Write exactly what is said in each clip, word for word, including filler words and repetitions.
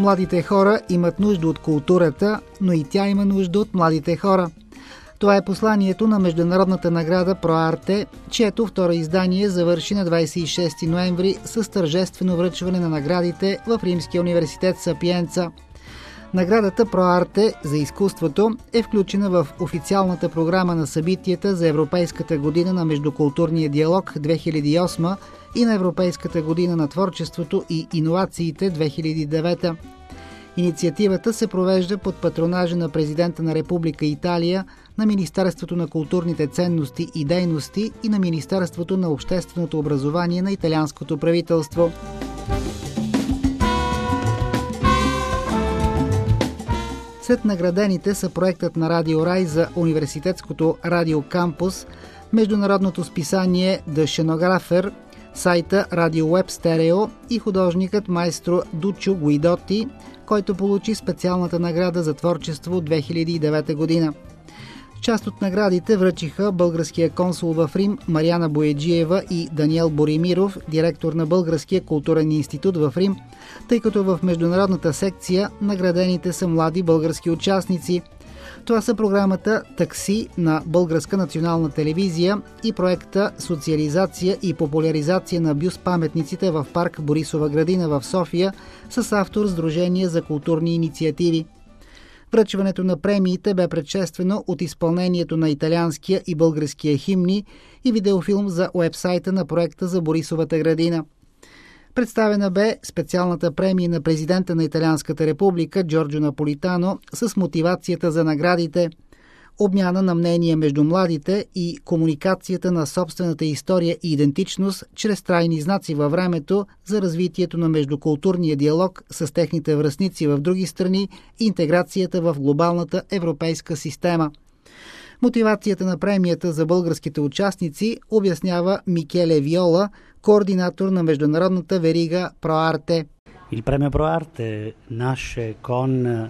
Младите хора имат нужда от културата, но и тя има нужда от младите хора. Това е посланието на международната награда ProArte, чието второ издание завърши на двадесет и шести ноември с тържествено връчване на наградите в Римския университет Сапиенца. Наградата ProArte за изкуството е включена в официалната програма на събитията за Европейската година на междукултурния диалог две хиляди и осма и на Европейската година на творчеството и иновациите две хиляди и девета. Инициативата се провежда под патронажа на президента на Република Италия, на Министерството на културните ценности и дейности и на Министерството на общественото образование на италианското правителство. Сред наградените са проектът на Радио Рай за университетското радио Кампус, международното списание The Scenographer, сайта Radio Web Stereo и художникът майстро Дучо Гуидоти, който получи специалната награда за творчество две хиляди и девета година. Част от наградите връчиха българския консул в Рим Мариана Бояджиева и Даниел Боримиров, директор на Българския културен институт в Рим, тъй като в международната секция наградените са млади български участници. Това са програмата «Такси» на Българска национална телевизия и проекта «Социализация и популяризация на бюст-паметниците в парк Борисова градина» в София с автор Сдружение за културни инициативи. Връчването на премиите бе предшествено от изпълнението на италианския и българския химни и видеофилм за уебсайта на проекта за Борисовата градина. Представена бе специалната премия на президента на Италианската република Джорджо Наполитано с мотивацията за наградите, обмяна на мнения между младите и комуникацията на собствената история и идентичност чрез трайни знаци във времето за развитието на междукултурния диалог с техните връстници в други страни и интеграцията в глобалната европейска система. Мотивацията на премията за българските участници обяснява Микеле Виола, координатор на международната верига ProArte. Il premio ProArte nasce con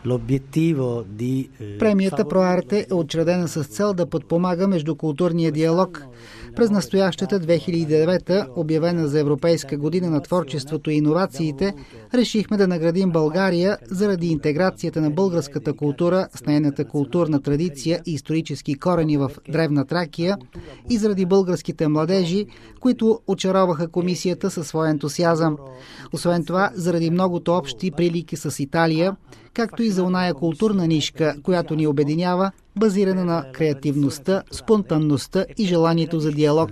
Премията ProArte е учредена с цел да подпомага междукултурния диалог. През настоящата две хиляди и девета, обявена за Европейска година на творчеството и иновациите, решихме да наградим България заради интеграцията на българската култура с нейната културна традиция и исторически корени в Древна Тракия и заради българските младежи, които очароваха комисията със своя ентусиазъм. Освен това, заради многото общи прилики с Италия, както и за оная културна нишка, която ни обединява, базирана на креативността, спонтанността и желанието за диалог.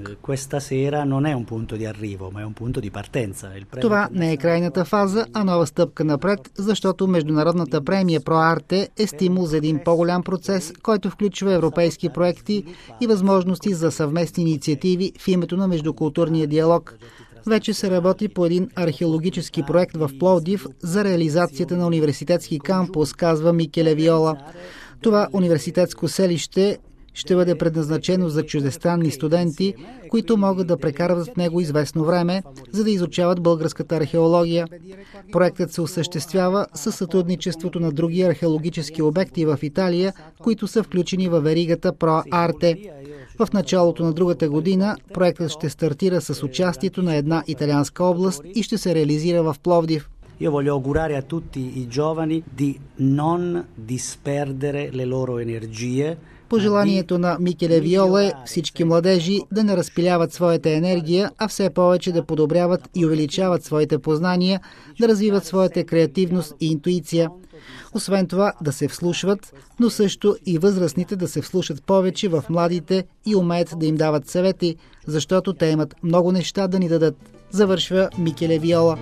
Това не е крайната фаза, а нова стъпка напред, защото международната премия ProArte е стимул за един по-голям процес, който включва европейски проекти и възможности за съвместни инициативи в името на междукултурния диалог. Вече се работи по един археологически проект в Пловдив за реализацията на университетски кампус, казва Микеле Виола. Това университетско селище ще бъде предназначено за чуждестранни студенти, които могат да прекарват в него известно време, за да изучават българската археология. Проектът се осъществява със сътрудничеството на други археологически обекти в Италия, които са включени във веригата ProArte. В началото на другата година проектът ще стартира с участието на една италианска област и ще се реализира в Пловдив. Io voglio augurare a tutti i giovani di non disperdere le loro energie. Пожеланието на Микеле Виола е всички младежи да не разпиляват своята енергия, а все повече да подобряват и увеличават своите познания, да развиват своята креативност и интуиция. Освен това да се вслушват, но също и възрастните да се вслушат повече в младите и умеят да им дават съвети, защото те имат много неща да ни дадат, завършва Микеле Виола.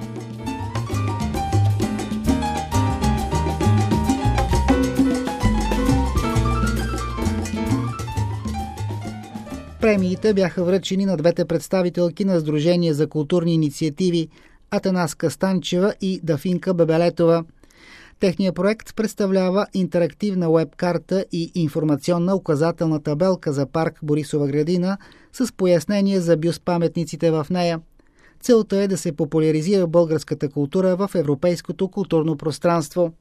Премиите бяха връчени на двете представителки на Сдружение за културни инициативи Атанаска Станчева и Дафинка Бебелетова. Техният проект представлява интерактивна уеб-карта и информационна указателна табелка за парк Борисова градина с пояснение за бюст-паметниците в нея. Целта е да се популяризира българската култура в европейското културно пространство.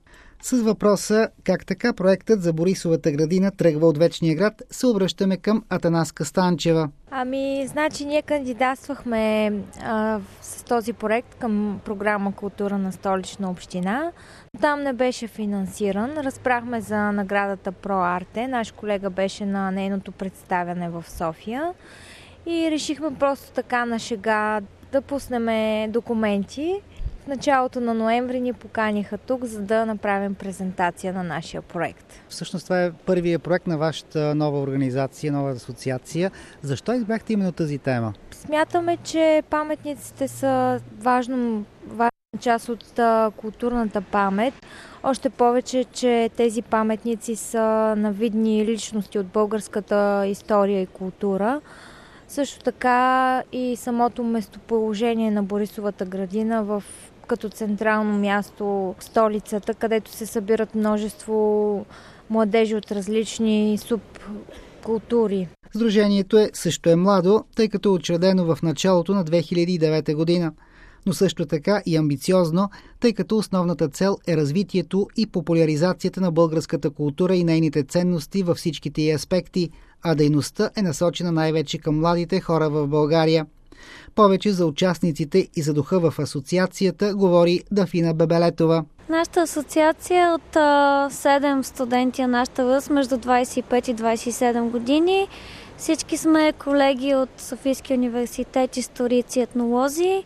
С въпроса как така проектът за Борисовата градина тръгва от Вечния град, се обръщаме към Атанаска Станчева. Ами, значи ние кандидатствахме а, с този проект към програма Култура на Столична община. Там не беше финансиран. Разпрахме за наградата ProArte. Наш колега беше на нейното представяне в София. И решихме просто така на шега да пуснем документи. В началото на ноември ни поканиха тук, за да направим презентация на нашия проект. Всъщност това е първият проект на вашата нова организация, нова асоциация. Защо избрахте именно тази тема? Смятаме, че паметниците са важно, важна част от културната памет. Още повече, че тези паметници са на видни личности от българската история и култура. Също така и самото местоположение на Борисовата градина в като централно място в столицата, където се събират множество младежи от различни субкултури. Сдружението е също е младо, тъй като е учредено в началото на две хиляди и девета година, но също така и амбициозно, тъй като основната цел е развитието и популяризацията на българската култура и нейните ценности във всичките й аспекти, а дейността е насочена най-вече към младите хора в България. Повече за участниците и за духа в асоциацията говори Дафина Бебелетова. Нашата асоциация е от а, седем студенти на нашата възраст между двадесет и пет и двадесет и седем години. Всички сме колеги от Софийския университет, историци, етнолози.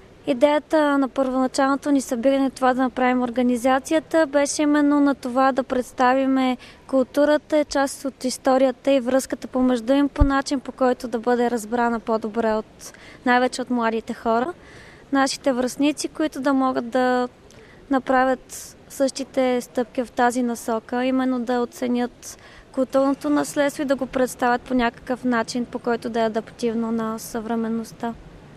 Идеята на първоначалното ни събиране, това да направим организацията, беше именно на това да представим културата, част от историята и връзката помежду им по начин, по който да бъде разбрана по-добре от най-вече от младите хора, нашите връстници, които да могат да направят същите стъпки в тази насока, именно да оценят културното наследство и да го представят по някакъв начин, по който да е адаптивно на съвременността.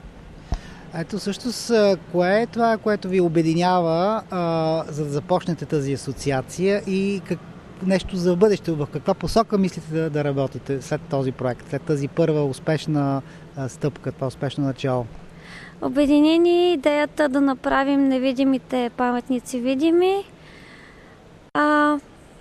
Ето всъщност, кое е това, което ви обединява, а, за да започнете тази асоциация и как, нещо за бъдеще? В каква посока мислите да, да работите след този проект, след тази първа успешна а, стъпка, това успешно начало? Обединени идеята да направим невидимите паметници видими. А,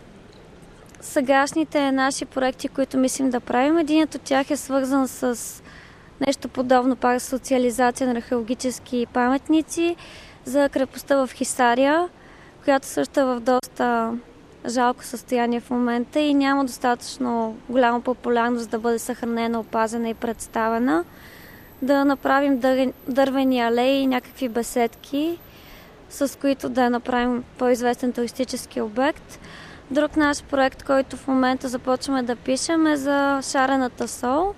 сегашните наши проекти, които мислим да правим, единият от тях е свързан с нещо подобно, пак социализация на археологически паметници за крепостта в Хисаря, която също е в доста жалко състояние в момента и няма достатъчно голяма популярност да бъде съхранена, опазена и представена. Да направим дървени алеи и някакви беседки, с които да направим по-известен туристически обект. Друг наш проект, който в момента започваме да пишем, е за шарената сол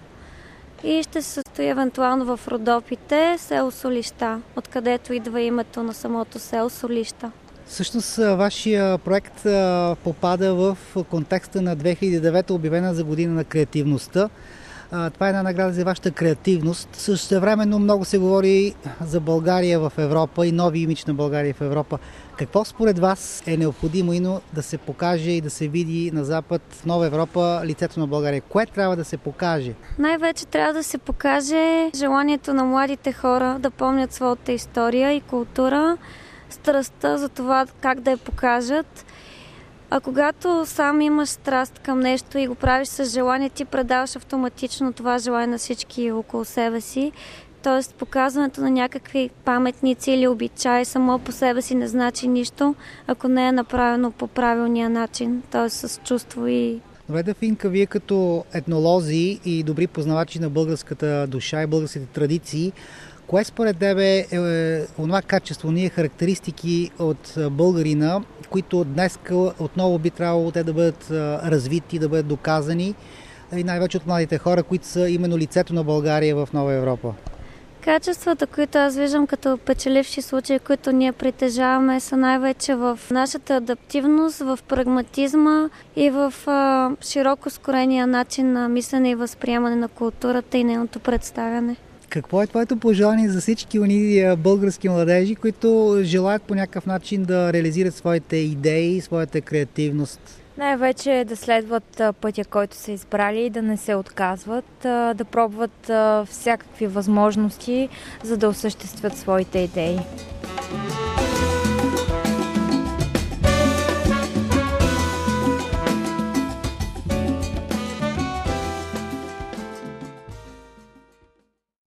и ще се състои евентуално в Родопите, село Солища, откъдето идва името на самото село Солища. Всъщност, вашия проект попада в контекста на две хиляди и девета, обявена за година на креативността. Това е една награда за вашата креативност. Същевременно много се говори за България в Европа и нови имидж на България в Европа. Какво според вас е необходимо ино да се покаже и да се види на Запад, в Нова Европа, лицето на България? Кое трябва да се покаже? Най-вече трябва да се покаже желанието на младите хора да помнят своята история и култура, страстта за това как да я покажат. А когато сам имаш страст към нещо и го правиш с желание, ти предаваш автоматично това желание на всички около себе си. Тоест, показването на някакви паметници или обичаи само по себе си не значи нищо, ако не е направено по правилния начин, т.е. с чувство и... Добре, Дафинка, вие като етнолози и добри познавачи на българската душа и българските традиции, кое според тебе е, е онова качество, ние характеристики от българина, които днес отново би трябвало те да бъдат развити, да бъдат доказани и най-вече от младите хора, които са именно лицето на България в Нова Европа? Качествата, които аз виждам като печеливши случаи, които ние притежаваме, са най-вече в нашата адаптивност, в прагматизма и в а, широко скорения начин на мислене и възприемане на културата и нейното представяне. Какво е твоето пожелание за всички униди български младежи, които желаят по някакъв начин да реализират своите идеи, своята креативност? Най-вече да следват пътя, който са избрали, да не се отказват, да пробват всякакви възможности, за да осъществят своите идеи.